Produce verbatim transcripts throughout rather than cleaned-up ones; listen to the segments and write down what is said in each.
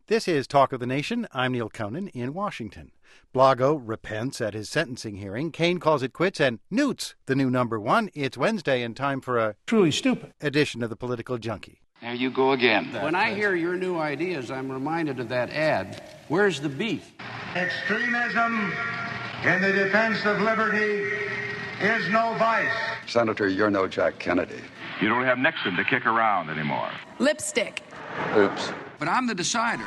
This is Talk of the Nation. I'm Neil Conan in Washington. Blago repents at his sentencing hearing. Kaine calls it quits, and Newt's the new number one. It's Wednesday and time for a truly stupid edition of the Political Junkie. There you go again. When I hear your new ideas, I'm reminded of that ad. Where's the beef? Extremism in the defense of liberty is no vice. Senator, you're no Jack Kennedy. You don't have Nixon to kick around anymore. Lipstick. Oops. But I'm the decider.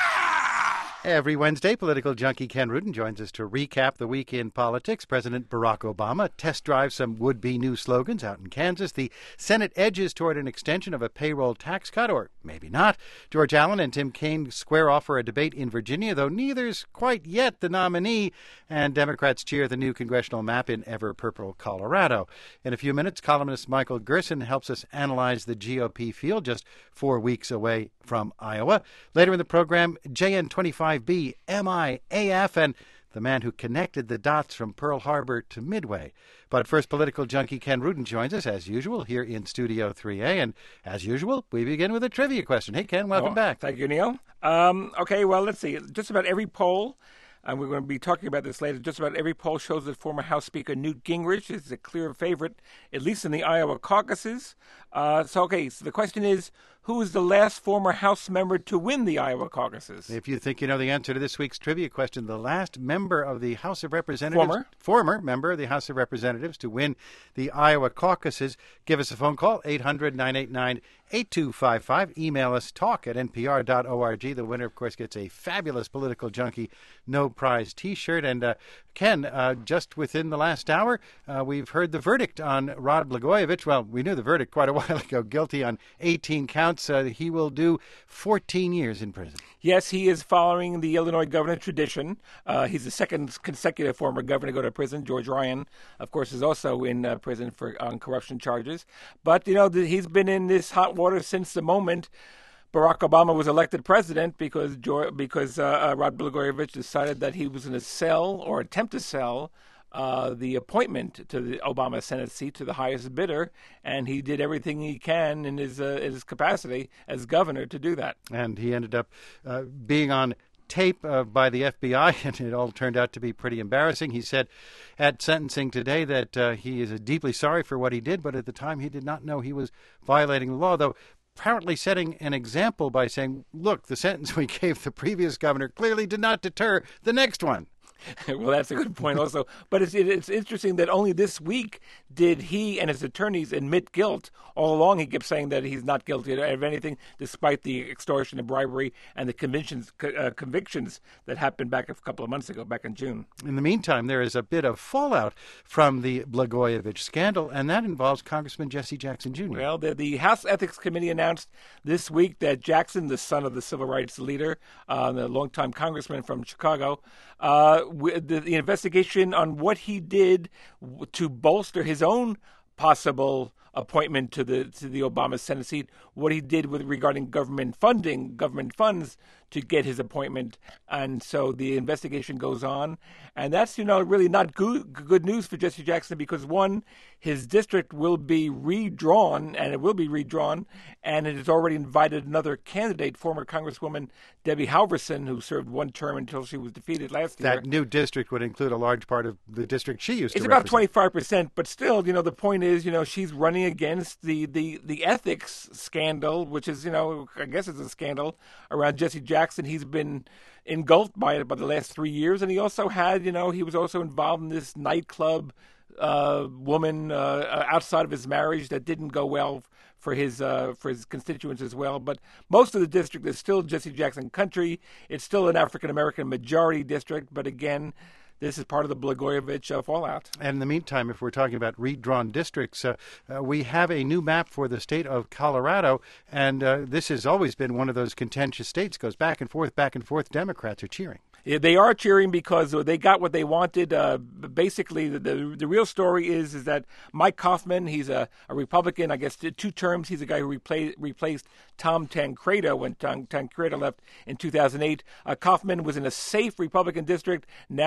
Every Wednesday, political junkie Ken Rudin joins us to recap the week in politics. President Barack Obama test drives some would-be new slogans out in Kansas. The Senate edges toward an extension of a payroll tax cut, or maybe not. George Allen and Tim Kaine square off for a debate in Virginia, though neither's quite yet the nominee. And Democrats cheer the new congressional map in ever-purple Colorado. In a few minutes, columnist Michael Gerson helps us analyze the G O P field just four weeks away from Iowa. Later in the program, J N twenty-five B, M I A F, and the man who connected the dots from Pearl Harbor to Midway. But first, political junkie Ken Rudin joins us, as usual, here in Studio three A. And as usual, we begin with a trivia question. Hey, Ken, welcome oh, back. Thank you, Neil. Um, okay, well, let's see. Just about every poll, and we're going to be talking about this later, just about every poll shows that former House Speaker Newt Gingrich is a clear favorite, at least in the Iowa caucuses. Uh, so, okay, so the question is, who is the last former House member to win the Iowa caucuses? If you think you know the answer to this week's trivia question, the last member of the House of Representatives, former, former member of the House of Representatives to win the Iowa caucuses, give us a phone call, eight hundred, nine eight nine, eight two five five. Email us, talk at n p r dot org. The winner, of course, gets a fabulous Political Junkie No Prize T-shirt. And uh, Ken, uh, just within the last hour, uh, we've heard the verdict on Rod Blagojevich. Well, we knew the verdict quite a while ago, guilty on eighteen counts. Uh, he will do fourteen years in prison. Yes, he is following the Illinois governor tradition. Uh, he's the second consecutive former governor to go to prison. George Ryan, of course, is also in uh, prison for on corruption charges. But, you know, the, he's been in this hot water since the moment Barack Obama was elected president because because uh, uh, Rod Blagojevich decided that he was going to sell or attempt to sell Uh, the appointment to the Obama Senate seat to the highest bidder, and he did everything he can in his uh, in his capacity as governor to do that. And he ended up uh, being on tape uh, by the F B I, and it all turned out to be pretty embarrassing. He said at sentencing today that uh, he is deeply sorry for what he did, but at the time he did not know he was violating the law, though apparently setting an example by saying, look, the sentence we gave the previous governor clearly did not deter the next one. Well, that's a good point also. But it's it's interesting that only this week did he and his attorneys admit guilt. All along he kept saying that he's not guilty of anything, despite the extortion and bribery and the convictions, uh, convictions that happened back a couple of months ago, back in June. In the meantime, there is a bit of fallout from the Blagojevich scandal, and that involves Congressman Jesse Jackson Junior Well, the, the House Ethics Committee announced this week that Jackson, the son of the civil rights leader, uh, the longtime congressman from Chicago, uh, The, the investigation on what he did to bolster his own possible appointment to the to the Obama Senate seat, what he did with regarding government funding, government funds to get his appointment. And so the investigation goes on. And that's, you know, really not good, good news for Jesse Jackson because, one, his district will be redrawn, and it will be redrawn, and it has already invited another candidate, former Congresswoman Debbie Halverson, who served one term until she was defeated last year. That new district would include a large part of the district she used to It's represent. about twenty-five percent, but still, you know, the point is, you know, she's running against the, the, the ethics scandal, which is, you know, I guess it's a scandal around Jesse Jackson. He's been engulfed by it by the last three years, and he also had, you know, he was also involved in this nightclub uh, woman uh, outside of his marriage that didn't go well for his uh, for his constituents as well. But most of the district is still Jesse Jackson country. It's still an African-American majority district, but again, this is part of the Blagojevich uh, fallout. And in the meantime, if we're talking about redrawn districts, uh, uh, we have a new map for the state of Colorado, and uh, this has always been one of those contentious states. Goes back and forth, back and forth. Democrats are cheering. Yeah, they are cheering because they got what they wanted. Uh, basically, the, the the real story is is that Mike Coffman, he's a, a Republican, I guess, did two terms. He's the guy who replaced, replaced Tom Tancredo when Tom Tancredo left in two thousand eight. Uh, Coffman was in a safe Republican district. Now they put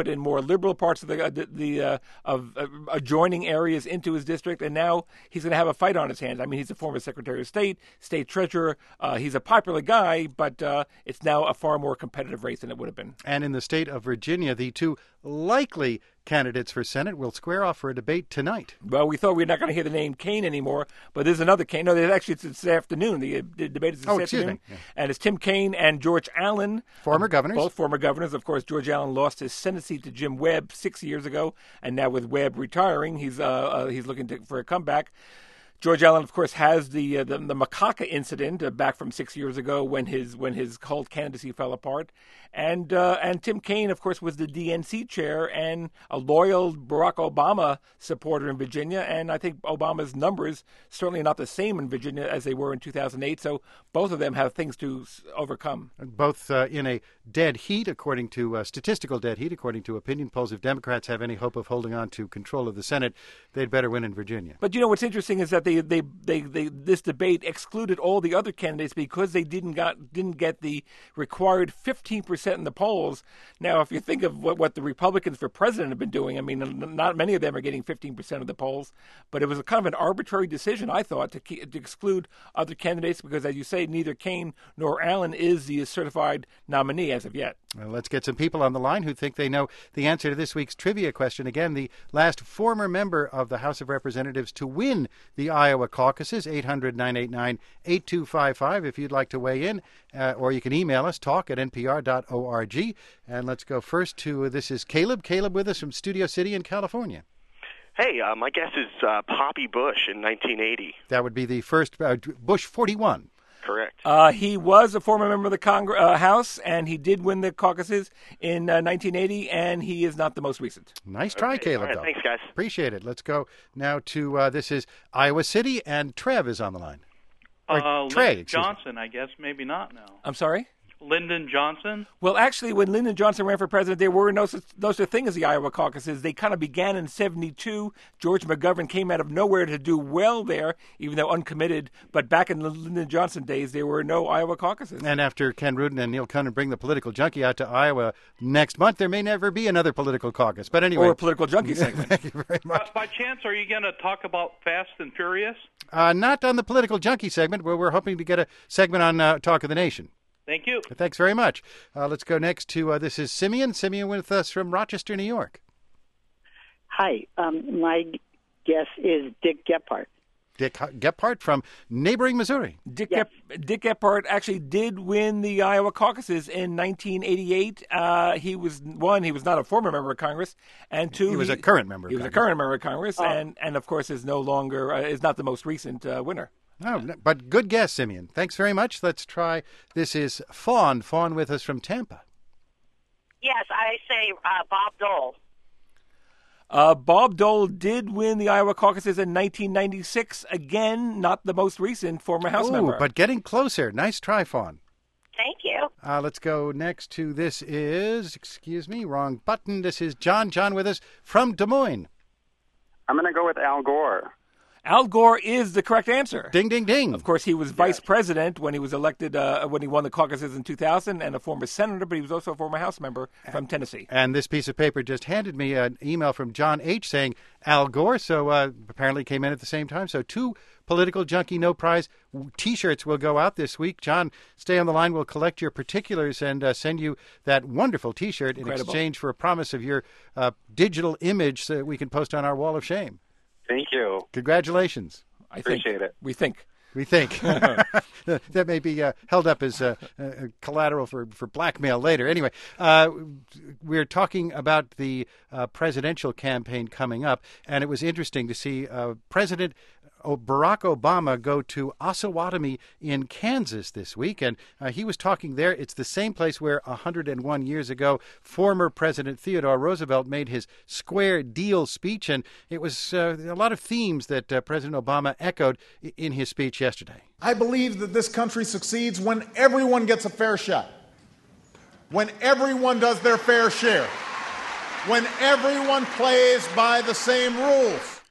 in more liberal parts of the uh, the, the uh, of uh, adjoining areas into his district, and now he's going to have a fight on his hands. I mean, he's a former Secretary of State, State Treasurer. Uh, he's a popular guy, but uh, it's now a far more competitive race than it would have been. And in the state of Virginia, the two likely candidates for Senate will square off for a debate tonight. Well, we thought we were not going to hear the name Kaine anymore, but there's another Kaine. No, there's actually it's this afternoon. The, the debate is this oh, afternoon. Excuse me. Yeah. And it's Tim Kaine and George Allen. Former uh, governors. Both former governors. Of course, George Allen lost his Senate seat to Jim Webb six years ago, and now with Webb retiring, he's uh, uh, he's looking to, for a comeback. George Allen, of course, has the uh, the, the macaca incident uh, back from six years ago when his when his cult candidacy fell apart, and uh, and Tim Kaine, of course, was the D N C chair and a loyal Barack Obama supporter in Virginia, and I think Obama's numbers certainly not the same in Virginia as they were in two thousand eight. So both of them have things to overcome. Both uh, in a dead heat, according to uh, statistical dead heat, according to opinion polls. If Democrats have any hope of holding on to control of the Senate, they'd better win in Virginia. But you know what's interesting is that They, they, they, they, this debate excluded all the other candidates because they didn't got didn't get the required fifteen percent in the polls. Now, if you think of what, what the Republicans for president have been doing, I mean, not many of them are getting fifteen percent of the polls, but it was a kind of an arbitrary decision, I thought, to, keep, to exclude other candidates because, as you say, neither Kaine nor Allen is the certified nominee as of yet. Well, let's get some people on the line who think they know the answer to this week's trivia question. Again, the last former member of the House of Representatives to win the Iowa caucuses, eight hundred, nine eight nine, eight two five five if you'd like to weigh in, uh, or you can email us, talk at n p r dot org. And let's go first to, uh, this is Caleb. Caleb with us from Studio City in California. Hey, uh, my guess is uh, Poppy Bush in nineteen eighty. That would be the first, uh, Bush forty-one. Correct. Uh, he was a former member of the Congre- uh, House, and he did win the caucuses in uh, nineteen eighty, and he is not the most recent. Nice try, okay. Caleb. All right, though. thanks, guys. Appreciate it. Let's go now to, uh, this is Iowa City, and Trev is on the line. Or Uh, Trey, Lyndon excuse me. Johnson, I guess. Maybe not now. I'm sorry? Lyndon Johnson? Well, actually, when Lyndon Johnson ran for president, there were no such, no such thing as the Iowa caucuses. They kind of began in seventy-two. George McGovern came out of nowhere to do well there, even though uncommitted. But back in the Lyndon Johnson days, there were no Iowa caucuses. And after Ken Rudin and Neil Cunnin bring the political junkie out to Iowa next month, there may never be another political caucus. But anyway. Or a political junkie segment. Thank you very much. By, by chance, are you going to talk about Fast and Furious? Uh, not on the political junkie segment, where we're hoping to get a segment on uh, Talk of the Nation. Thank you. Thanks very much. Uh, let's go next to, uh, this is Simeon. Simeon with us from Rochester, New York. Hi. Um, my guess is Dick Gephardt. Dick Gephardt from neighboring Missouri. Dick, Yes. Gep- Dick Gephardt actually did win the Iowa caucuses in nineteen eighty-eight. Uh, he was, one, he was not a former member of Congress, and two, He was a current member of He was a Congress. current member of Congress, and, and of course is no longer, uh, is not the most recent uh, winner. Oh, no, but good guess, Simeon. Thanks very much. Let's try, this is Fawn. Fawn with us from Tampa. Yes, I say uh, Bob Dole. Uh, Bob Dole did win the Iowa caucuses in nineteen ninety-six. Again, not the most recent former House Ooh, member. but getting closer. Nice try, Fawn. Thank you. Uh, let's go next to, this is, excuse me, wrong button. This is John. John with us from Des Moines. I'm going to go with Al Gore. Al Gore is the correct answer. Ding, ding, ding. Of course, he was vice president when he was elected, uh, when he won the caucuses in two thousand, and a former senator, but he was also a former House member from Tennessee. And this piece of paper just handed me an email from John H. saying Al Gore, so uh, apparently came in at the same time. So two Political Junkie No Prize T-shirts will go out this week. John, stay on the line. We'll collect your particulars and uh, send you that wonderful T-shirt in Incredible. exchange for a promise of your uh, digital image so that we can post on our wall of shame. Thank you. Congratulations. I Appreciate think. it. We think. We think. That may be uh, held up as uh, uh, collateral for, for blackmail later. Anyway, uh, we're talking about the uh, presidential campaign coming up, and it was interesting to see uh, President Barack Obama go to Osawatomie in Kansas this week, and uh, he was talking there. It's the same place where one hundred one years ago, former President Theodore Roosevelt made his Square Deal speech, and it was uh, a lot of themes that uh, President Obama echoed in his speech yesterday. I believe that this country succeeds when everyone gets a fair shot, when everyone does their fair share, when everyone plays by the same rules.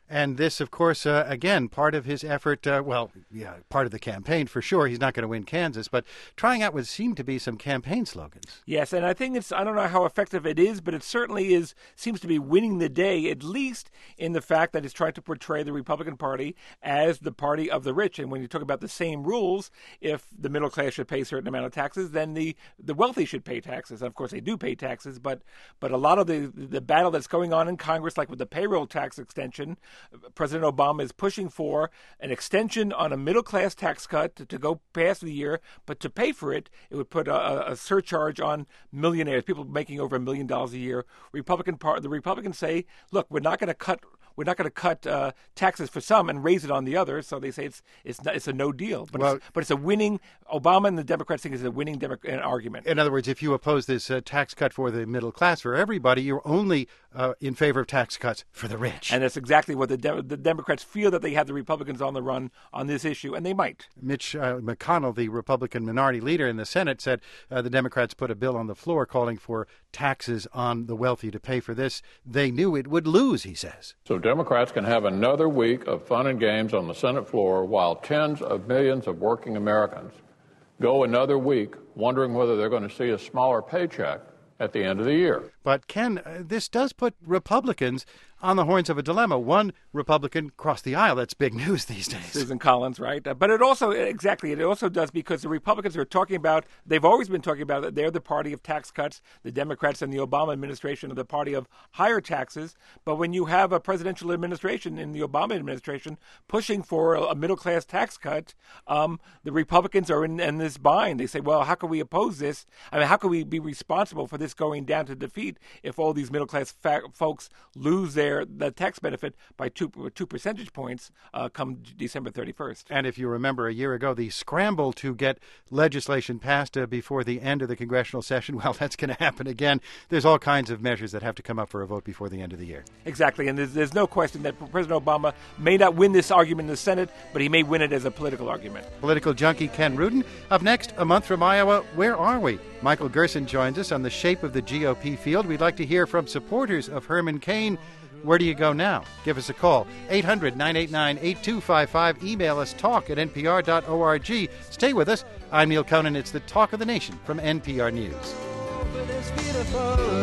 And this, of course, uh, again, part of his effort, uh, well, yeah, part of the campaign for sure. He's not going to win Kansas, but trying out what seemed to be some campaign slogans. Yes, and I think it's, I don't know how effective it is, but it certainly is, seems to be winning the day, at least in the fact that it's trying to portray the Republican Party as the party of the rich. And when you talk about the same rules, if the middle class should pay a certain amount of taxes, then the, the wealthy should pay taxes. And of course, they do pay taxes, but, but a lot of the, the battle that's going on in Congress, like with the payroll tax extension, President Obama is pushing for an extension on a middle-class tax cut to, to go past the year, but to pay for it, it would put a, a surcharge on millionaires, people making over a million dollars a year. Republican part, the Republicans say, look, we're not going to cut We're not going to cut uh, taxes for some and raise it on the others. So they say it's it's not, it's a no deal. But, well, it's, but it's a winning. Obama and the Democrats think it's a winning Demo- argument. In other words, if you oppose this uh, tax cut for the middle class for everybody, you're only uh, in favor of tax cuts for the rich. And that's exactly what the De- the Democrats feel, that they have the Republicans on the run on this issue, and they might. Mitch uh, McConnell, the Republican minority leader in the Senate, said uh, the Democrats put a bill on the floor calling for taxes on the wealthy to pay for this. They knew it would lose, he says. So Democrats can have another week of fun and games on the Senate floor while tens of millions of working Americans go another week wondering whether they're going to see a smaller paycheck at the end of the year. But, Ken, uh, this does put Republicans on the horns of a dilemma. One Republican crossed the aisle. That's big news these days. Susan Collins, right? Uh, but it also, exactly, it also does because the Republicans are talking about, they've always been talking about that they're the party of tax cuts. The Democrats and the Obama administration are the party of higher taxes. But when you have a presidential administration in the Obama administration pushing for a, a middle-class tax cut, um, the Republicans are in, in this bind. They say, well, how can we oppose this? I mean, how can we be responsible for this going down to defeat if all these middle-class fa- folks lose their the tax benefit by two two percentage points uh, come December thirty-first. And if you remember a year ago, the scramble to get legislation passed uh, before the end of the congressional session, well, that's going to happen again. There's all kinds of measures that have to come up for a vote before the end of the year. Exactly, and there's, there's no question that President Obama may not win this argument in the Senate, but he may win it as a political argument. Political junkie Ken Rudin. Up next, a month from Iowa, where are we? Michael Gerson joins us on the shape of the G O P field. We'd like to hear from supporters of Herman Cain. Where do you go now? Give us a call, eight hundred, nine eight nine, eight two five five. Email us, talk at n p r dot org. Stay with us. I'm Neil Conan. It's the Talk of the Nation from N P R News. Over this beautiful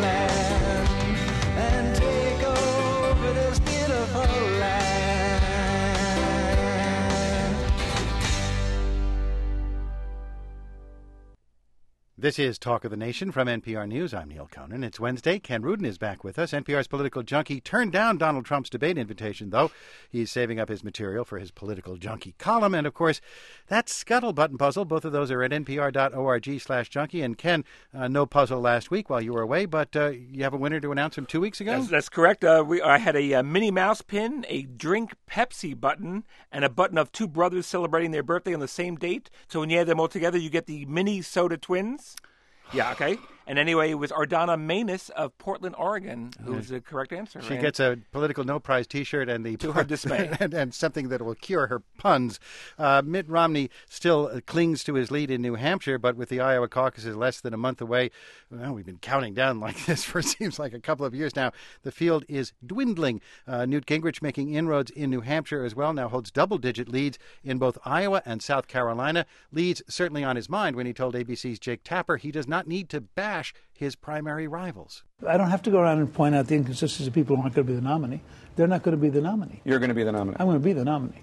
land and take over this beautiful land. This is Talk of the Nation from N P R News. I'm Neil Conan. It's Wednesday. Ken Rudin is back with us. N P R's political junkie turned down Donald Trump's debate invitation, though. He's saving up his material for his political junkie column. And, of course, that scuttlebutt puzzle. Both of those are at n p r dot org slash junkie. And, Ken, uh, no puzzle last week while you were away, but uh, you have a winner to announce from two weeks ago? That's, that's correct. Uh, we, I had a, a Minnie Mouse pin, a Drink Pepsi button, and a button of two brothers celebrating their birthday on the same date. So when you add them all together, you get the Mini Soda Twins. Yeah, okay. And anyway, it was Ardana Manus of Portland, Oregon, who was the correct answer. She and gets a political no prize T-shirt and the to her dismay, and, and something that will cure her puns. Uh, Mitt Romney still clings to his lead in New Hampshire, but with the Iowa caucuses less than a month away, well, we've been counting down like this for seems like a couple of years now. The field is dwindling. Uh, Newt Gingrich making inroads in New Hampshire as well. Now holds double-digit leads in both Iowa and South Carolina. Leads certainly on his mind when he told A B C's Jake Tapper he does not need to bash his primary rivals. I don't have to go around and point out the inconsistencies of people who aren't going to be the nominee. They're not going to be the nominee. You're going to be the nominee. I'm going to be the nominee.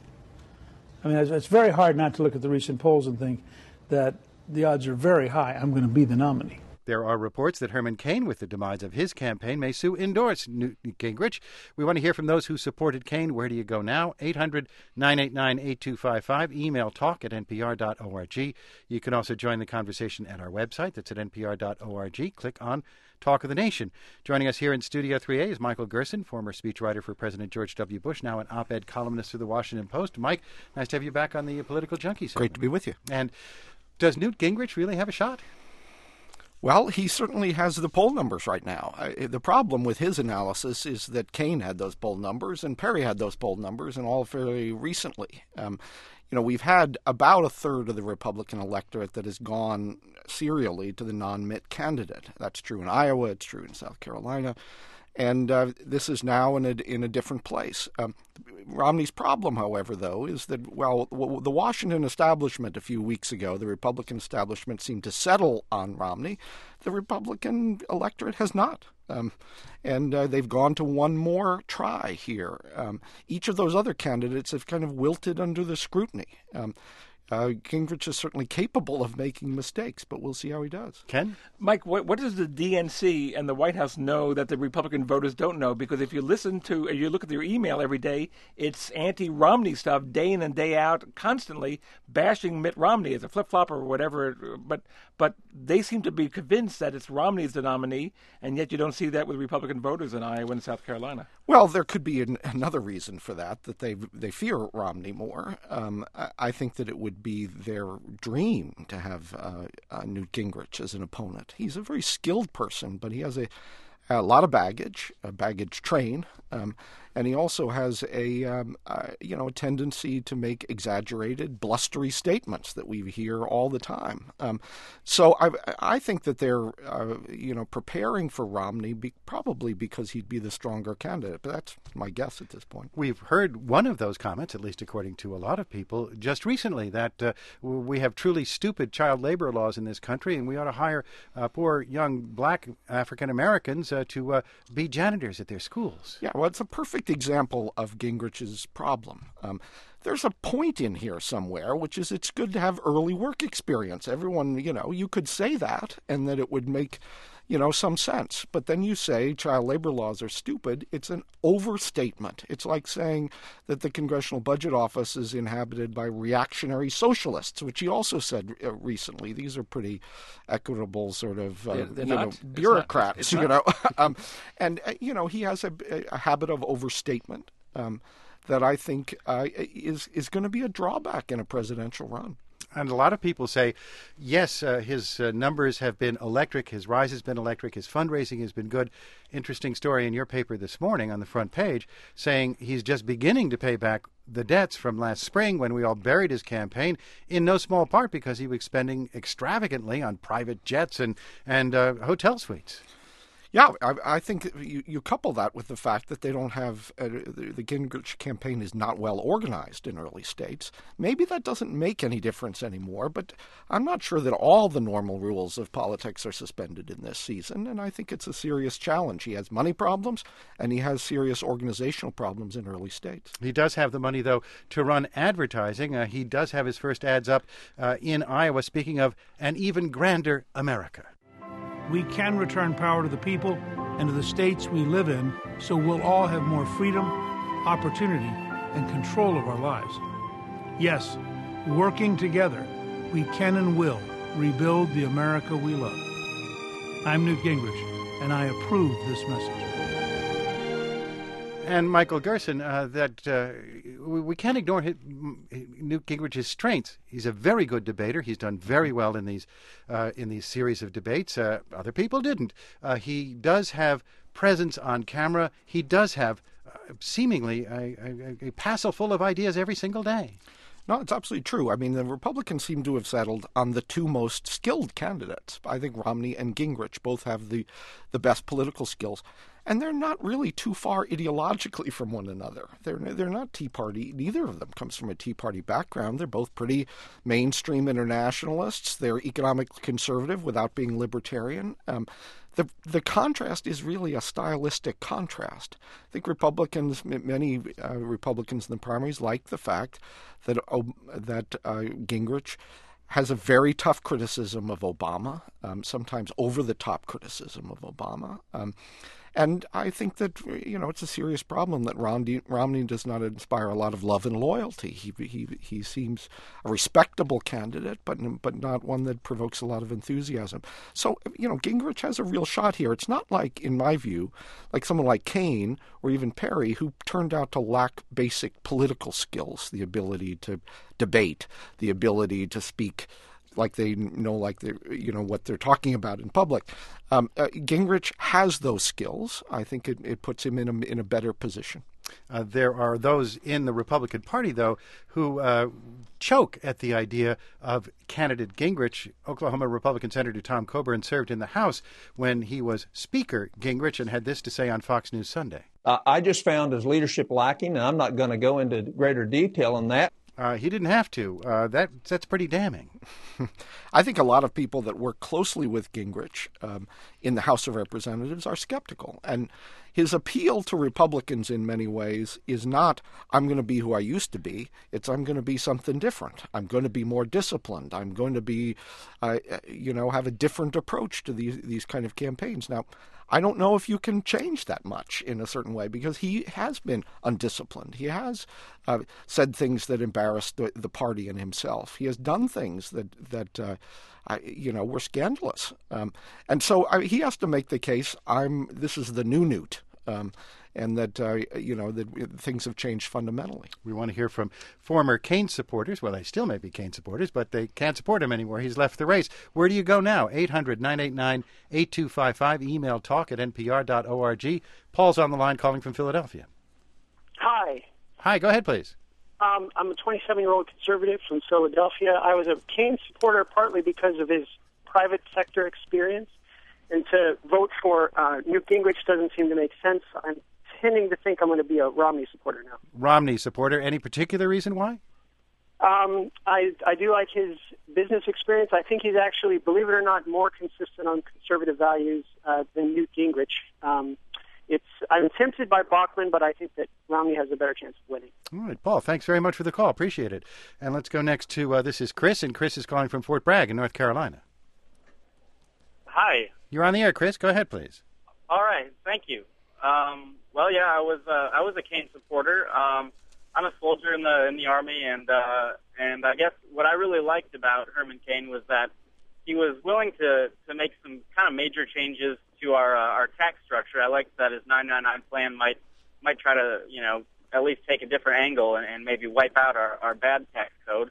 I mean, it's, it's very hard not to look at the recent polls and think that the odds are very high. I'm going to be the nominee. There are reports that Herman Cain, with the demise of his campaign, may soon endorse Newt Gingrich. We want to hear from those who supported Cain. Where do you go now? eight hundred, nine eight nine, eight two five five. Email talk at n p r dot org. You can also join the conversation at our website. That's at n p r dot org. Click on Talk of the Nation. Joining us here in Studio three A is Michael Gerson, former speechwriter for President George W. Bush, now an op-ed columnist for the Washington Post. Mike, nice to have you back on the Political Junkie segment. Great to be with you. And does Newt Gingrich really have a shot? Well, he certainly has the poll numbers right now. I, the problem with his analysis is that Cain had those poll numbers and Perry had those poll numbers, and all fairly recently. Um, you know, we've had about a third of the Republican electorate that has gone serially to the non-Mitt candidate. That's true in Iowa. It's true in South Carolina. and uh, this is now in a, in a different place. Um, Romney's problem, however, though, is that, well, w- the Washington establishment a few weeks ago, the Republican establishment seemed to settle on Romney. The Republican electorate has not. Um, and uh, they've gone to one more try here. Um, each of those other candidates have kind of wilted under the scrutiny. Um, Uh, Gingrich is certainly capable of making mistakes, but we'll see how he does. Ken? Mike, what, what does the D N C and the White House know that the Republican voters don't know? Because if you listen to, you look at their email every day, it's anti-Romney stuff day in and day out, constantly bashing Mitt Romney as a flip-flopper or whatever. But but they seem to be convinced that it's Romney as the nominee, and yet you don't see that with Republican voters in Iowa and South Carolina. Well, there could be an, another reason for that, that they they fear Romney more. Um, I, I think that it would be their dream to have uh, uh, Newt Gingrich as an opponent. He's a very skilled person, but he has a, a lot of baggage, a baggage train, um, and he also has a um, uh, you know a tendency to make exaggerated, blustery statements that we hear all the time. Um, so I I think that they're uh, you know preparing for Romney be, probably because he'd be the stronger candidate. But that's my guess at this point. We've heard one of those comments, at least according to a lot of people, just recently, that uh, we have truly stupid child labor laws in this country, and we ought to hire uh, poor young black African Americans uh, to uh, be janitors at their schools. Yeah, well, it's a perfect example of Gingrich's problem. Um, there's a point in here somewhere, which is it's good to have early work experience. Everyone, you know, you could say that and that it would make, you know, some sense. But then you say child labor laws are stupid. It's an overstatement. It's like saying that the Congressional Budget Office is inhabited by reactionary socialists, which he also said uh, recently. These are pretty equitable sort of uh, they're, they're you not. know, bureaucrats, it's you not. know. um, and, uh, you know, he has a, a habit of overstatement um, that I think uh, is, is going to be a drawback in a presidential run. And a lot of people say, yes, uh, his uh, numbers have been electric, his rise has been electric, his fundraising has been good. Interesting story in your paper this morning on the front page saying he's just beginning to pay back the debts from last spring when we all buried his campaign, in no small part because he was spending extravagantly on private jets and, and uh, hotel suites. Yeah, I, I think you, you couple that with the fact that they don't have uh, the, the Gingrich campaign is not well organized in early states. Maybe that doesn't make any difference anymore, but I'm not sure that all the normal rules of politics are suspended in this season, and I think it's a serious challenge. He has money problems, and he has serious organizational problems in early states. He does have the money, though, to run advertising. Uh, he does have his first ads up uh, in Iowa, speaking of an even grander America. We can return power to the people and to the states we live in, so we'll all have more freedom, opportunity, and control of our lives. Yes, working together, we can and will rebuild the America we love. I'm Newt Gingrich, and I approve this message. And Michael Gerson, uh, that uh, we, we can't ignore his, Newt Gingrich's strengths. He's a very good debater. He's done very well in these uh, in these series of debates. Uh, other people didn't. Uh, he does have presence on camera. He does have uh, seemingly a, a, a passel full of ideas every single day. No, it's absolutely true. I mean, the Republicans seem to have settled on the two most skilled candidates. I think Romney and Gingrich both have the, the best political skills. And they're not really too far ideologically from one another. They're they're not Tea Party. Neither of them comes from a Tea Party background. They're both pretty mainstream internationalists. They're economically conservative without being libertarian. Um, the the contrast is really a stylistic contrast. I think Republicans, many uh, Republicans in the primaries, like the fact that uh, that uh, Gingrich has a very tough criticism of Obama, um, sometimes over-the-top criticism of Obama. Um, and I think that, you know, it's a serious problem that Romney, Romney does not inspire a lot of love and loyalty. He he he seems a respectable candidate, but but not one that provokes a lot of enthusiasm. So, you know, Gingrich has a real shot here. It's not like, in my view, like someone like Kaine or even Perry, who turned out to lack basic political skills, the ability to debate, the ability to speak like they know, like they, you know, what they're talking about in public. Um, uh, Gingrich has those skills. I think it, it puts him in a in a better position. Uh, there are those in the Republican Party, though, who uh, choke at the idea of candidate Gingrich. Oklahoma Republican Senator Tom Coburn served in the House when he was Speaker Gingrich and had this to say on Fox News Sunday. Uh, I just found his leadership lacking, and I'm not going to go into greater detail on that. Uh, he didn't have to. Uh, that that's pretty damning. I think a lot of people that work closely with Gingrich um, in the House of Representatives are skeptical. And his appeal to Republicans in many ways is not, I'm going to be who I used to be. It's, I'm going to be something different. I'm going to be more disciplined. I'm going to be, uh, you know, have a different approach to these, these kind of campaigns. Now, I don't know if you can change that much in a certain way because he has been undisciplined. He has uh, said things that embarrassed the, the party and himself. He has done things that that uh, I, you know were scandalous. Um, and so I, he has to make the case. I'm. This is the new Newt. Um, and that, uh, you know, that things have changed fundamentally. We want to hear from former Kaine supporters. Well, they still may be Kaine supporters, but they can't support him anymore. He's left the race. Where do you go now? eight hundred, nine eight nine, eight two five five. Email talk at n p r dot org. Paul's on the line calling from Philadelphia. Hi. Hi, go ahead, please. Um, I'm a twenty-seven-year-old conservative from Philadelphia. I was a Kaine supporter partly because of his private sector experience. And to vote for uh, Newt Gingrich doesn't seem to make sense. I'm tending to think I'm going to be a Romney supporter now. Romney supporter. Any particular reason why? Um, I, I do like his business experience. I think he's actually, believe it or not, more consistent on conservative values uh, than Newt Gingrich. Um, it's I'm tempted by Bachmann, but I think that Romney has a better chance of winning. All right, Paul, thanks very much for the call. Appreciate it. And let's go next to, uh, this is Chris, and Chris is calling from Fort Bragg in North Carolina. Hi. You're on the air, Chris. Go ahead, please. All right. Thank you. Um, well, yeah, I was uh, I was a Kaine supporter. Um, I'm a soldier in the in the Army, and uh, and I guess what I really liked about Herman Cain was that he was willing to, to make some kind of major changes to our uh, our tax structure. I liked that his nine ninety-nine plan might might try to you know at least take a different angle and, and maybe wipe out our, our bad tax code.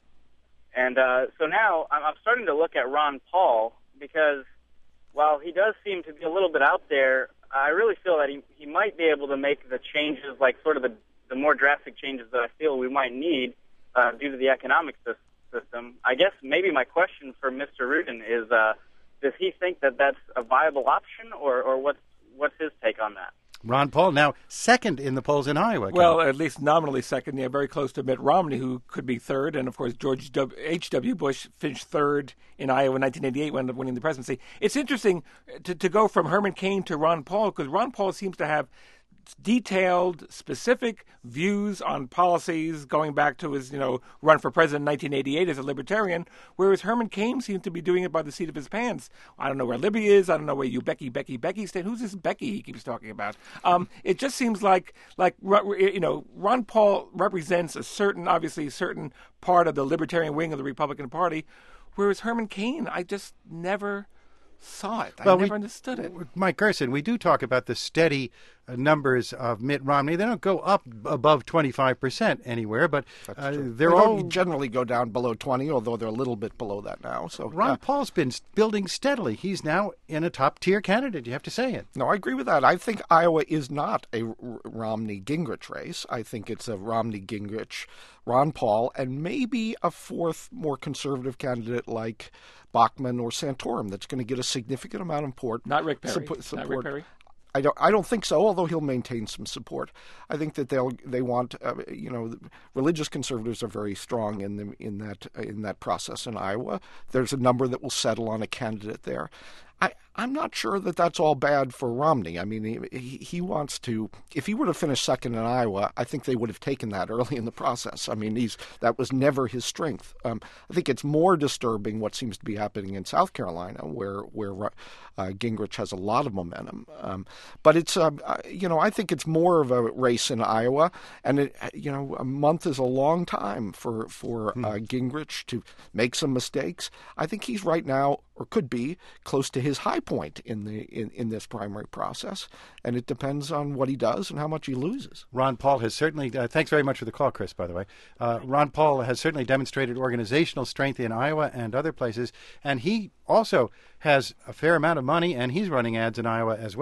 And uh, so now I'm, I'm starting to look at Ron Paul because while he does seem to be a little bit out there, I really feel that he, he might be able to make the changes, like sort of the, the more drastic changes that I feel we might need uh, due to the economic system. I guess maybe my question for Mister Rudin is, uh, does he think that that's a viable option, or, or what's, what's his take on that? Ron Paul, now second in the polls in Iowa. Well, at least nominally second. Yeah, very close to Mitt Romney, who could be third. And, of course, George H W. Bush finished third in Iowa in nineteen eighty-eight, wound up winning the presidency. It's interesting to, to go from Herman Cain to Ron Paul, because Ron Paul seems to have detailed, specific views on policies going back to his, you know, run for president in nineteen eighty-eight as a libertarian, whereas Herman Cain seemed to be doing it by the seat of his pants. I don't know where Libby is. I don't know where you Becky, Becky, Becky stand. Who's this Becky he keeps talking about? Um, it just seems like, like you know, Ron Paul represents a certain, obviously, a certain part of the libertarian wing of the Republican Party, whereas Herman Cain, I just never saw it. I well, never we, understood it. Mike Gerson, we do talk about the steady uh, numbers of Mitt Romney. They don't go up above twenty-five percent anywhere, but uh, they're they all don't generally go down below twenty, although they're a little bit below that now. So Ron yeah. Paul's been building steadily. He's now in a top-tier candidate. You have to say it. No, I agree with that. I think Iowa is not a Romney-Gingrich race. I think it's a Romney-Gingrich, Ron Paul, and maybe a fourth, more conservative candidate like Bachmann or Santorum that's going to get a significant amount of support. Not Rick Perry. Support, Not Rick Perry. I don't. I don't think so. Although he'll maintain some support, I think that they'll. They want. Uh, you know, religious conservatives are very strong in the in that in that process in Iowa. There's a number that will settle on a candidate there. I, I'm not sure that that's all bad for Romney. I mean, he, he wants to. If he would have finished second in Iowa, I think they would have taken that early in the process. I mean, he's that was never his strength. Um, I think it's more disturbing what seems to be happening in South Carolina, where where uh, Gingrich has a lot of momentum. Um, but it's uh, you know, I think it's more of a race in Iowa, and it, you know, a month is a long time for for hmm. uh, Gingrich to make some mistakes. I think he's right now, or could be, close to his high point in the in, in this primary process, and it depends on what he does and how much he loses. Ron Paul has certainly, uh, thanks very much for the call, Chris, by the way. Uh, Ron Paul has certainly demonstrated organizational strength in Iowa and other places, and he also has a fair amount of money, and he's running ads in Iowa as well.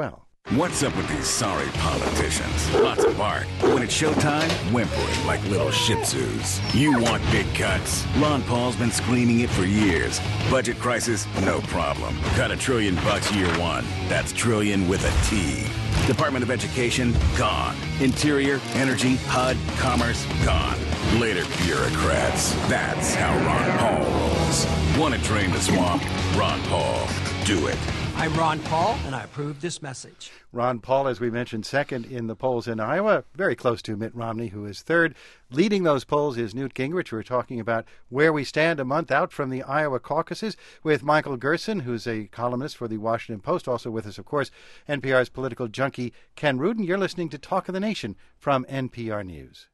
What's up with these sorry politicians? Lots of bark. When it's showtime, whimpering like little shih tzus. You want big cuts? Ron Paul's been screaming it for years. Budget crisis? No problem. Cut a trillion bucks year one. That's trillion with a T. Department of Education? Gone. Interior, Energy, H U D, Commerce? Gone. Later, bureaucrats. That's how Ron Paul rolls. Want to drain the swamp? Ron Paul. Do it. I'm Ron Paul, and I approve this message. Ron Paul, as we mentioned, second in the polls in Iowa, very close to Mitt Romney, who is third. Leading those polls is Newt Gingrich. We're talking about where we stand a month out from the Iowa caucuses with Michael Gerson, who's a columnist for the Washington Post. Also with us, of course, N P R's political junkie Ken Rudin. You're listening to Talk of the Nation from N P R News.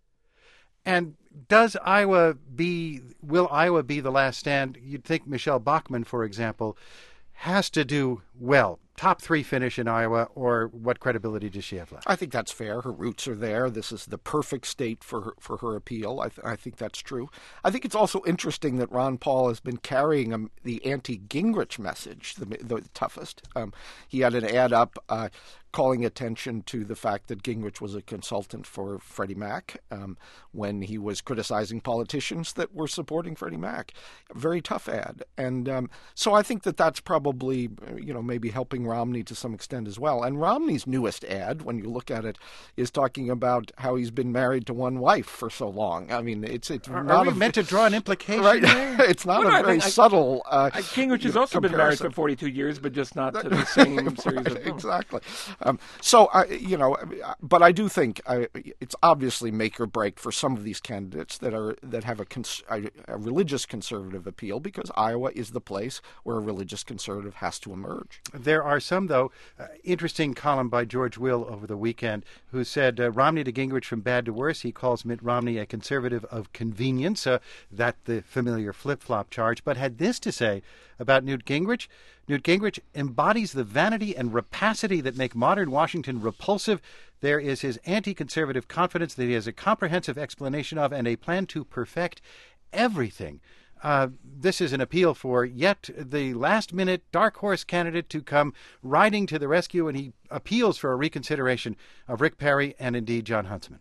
And does Iowa be, will Iowa be the last stand? You'd think Michelle Bachmann, for example, has to do well. Top three finish in Iowa, or what credibility does she have left? I think that's fair. Her roots are there. This is the perfect state for her, for her appeal. I, th- I think that's true. I think it's also interesting that Ron Paul has been carrying um, the anti-Gingrich message, the, the toughest. Um, he had an ad up uh, calling attention to the fact that Gingrich was a consultant for Freddie Mac um, when he was criticizing politicians that were supporting Freddie Mac. A very tough ad. And um, so I think that that's probably, you know, maybe helping Romney to some extent as well. And Romney's newest ad, when you look at it, is talking about how he's been married to one wife for so long. I mean, it's it's are, not are we a, meant to draw an implication right? there? It's not well, a no, very I mean, subtle. Uh, I, Gingrich has also comparison. been married for forty-two years, but just not to the same series of films. Exactly. Um, so, uh, you know, but I do think uh, it's obviously make or break for some of these candidates that are that have a, cons- a, a religious conservative appeal, because Iowa is the place where a religious conservative has to emerge. There are some, though, uh, interesting column by George Will over the weekend, who said uh, Romney to Gingrich from bad to worse. He calls Mitt Romney a conservative of convenience, uh, that the familiar flip-flop charge, but had this to say about Newt Gingrich. Newt Gingrich embodies the vanity and rapacity that make modern Washington repulsive. There is his anti-conservative confidence that he has a comprehensive explanation of and a plan to perfect everything. Uh, this is an appeal for yet the last-minute dark horse candidate to come riding to the rescue, and he appeals for a reconsideration of Rick Perry and indeed John Huntsman.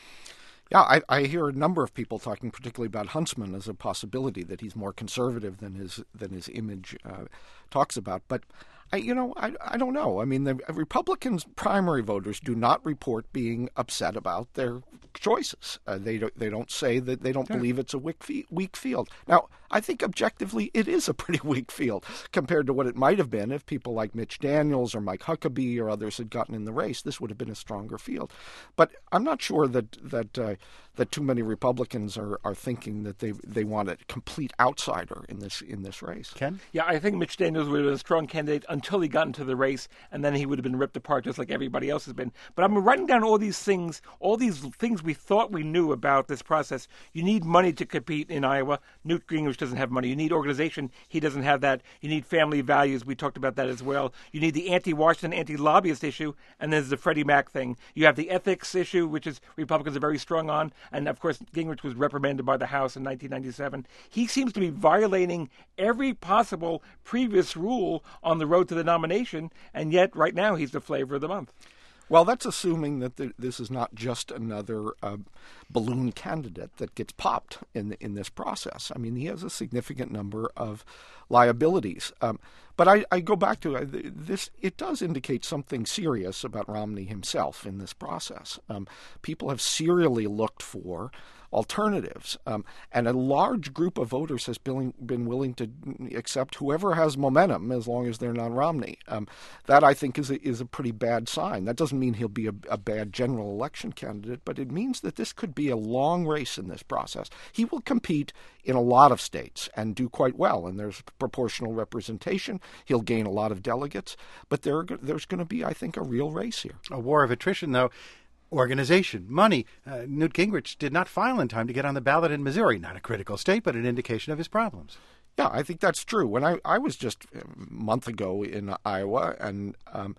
Yeah, I, I hear a number of people talking particularly about Huntsman as a possibility, that he's more conservative than his than his image uh, talks about. But, I, you know, I, I don't know. I mean, the Republicans' primary voters do not report being upset about their choices. Uh, they, don't, they don't say that they don't sure. believe it's a weak, fe- weak field. Now, I think objectively it is a pretty weak field compared to what it might have been if people like Mitch Daniels or Mike Huckabee or others had gotten in the race. This would have been a stronger field. But I'm not sure that that uh, that too many Republicans are, are thinking that they they want a complete outsider in this in this race. Ken? Yeah, I think Mitch Daniels would have been a strong candidate until he got into the race, and then he would have been ripped apart just like everybody else has been. But I'm writing down all these things, all these things we thought we knew about this process. You need money to compete in Iowa. Newt Gingrich doesn't have money. You need organization. He doesn't have that. You need family values. We talked about that as well. You need the anti-Washington, anti-lobbyist issue, and there's the Freddie Mac thing. You have the ethics issue, which is Republicans are very strong on, and of course Gingrich was reprimanded by the House in nineteen ninety-seven. He seems to be violating every possible previous rule on the road to the nomination, and yet right now he's the flavor of the month. Well, that's assuming that the, this is not just another uh, balloon candidate that gets popped in in this process. I mean, he has a significant number of liabilities. Um, but I, I go back to uh, this. It does indicate something serious about Romney himself in this process. Um, people have serially looked for alternatives. Um, and a large group of voters has been, been willing to accept whoever has momentum as long as they're not Romney. Um, that, I think, is a, is a pretty bad sign. That doesn't mean he'll be a, a bad general election candidate, but it means that this could be a long race in this process. He will compete in a lot of states and do quite well, and there's proportional representation. He'll gain a lot of delegates, but there, there's going to be, I think, a real race here. A war of attrition, though. Organization, money. Uh, Newt Gingrich did not file in time to get on the ballot in Missouri. Not a critical state, but an indication of his problems. Yeah, I think that's true. When I, I was just a month ago in Iowa, and um,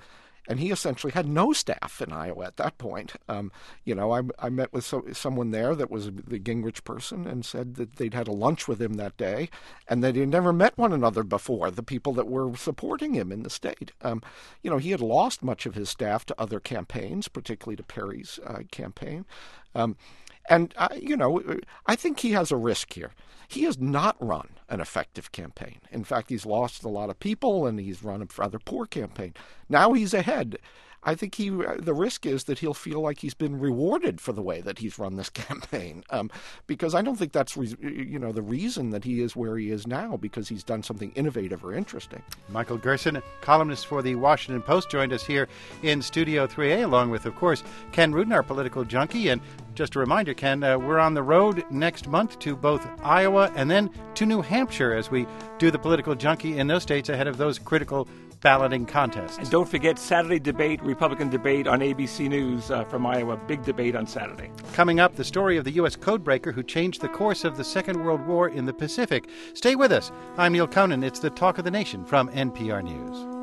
and he essentially had no staff in Iowa at that point. Um, you know, I, I met with so, someone there that was the Gingrich person and said that they'd had a lunch with him that day and that he'd never met one another before, the people that were supporting him in the state. Um, you know, he had lost much of his staff to other campaigns, particularly to Perry's uh, campaign. Um, and, uh, you know, I think he has a risk here. He has not run an effective campaign. In fact, he's lost a lot of people, and he's run a rather poor campaign. Now he's ahead. I think he the risk is that he'll feel like he's been rewarded for the way that he's run this campaign, um, because I don't think that's re- you know the reason that he is where he is now, because he's done something innovative or interesting. Michael Gerson, columnist for the Washington Post, joined us here in Studio three A, along with, of course, Ken Rudin, our political junkie. And just a reminder, Ken, uh, we're on the road next month to both Iowa and then to New Hampshire as we do the political junkie in those states ahead of those critical balloting contests. And don't forget Saturday debate, Republican debate on A B C News uh, from Iowa. Big debate on Saturday. Coming up, the story of the U S codebreaker who changed the course of the Second World War in the Pacific. Stay with us. I'm Neil Conan. It's the Talk of the Nation from N P R News.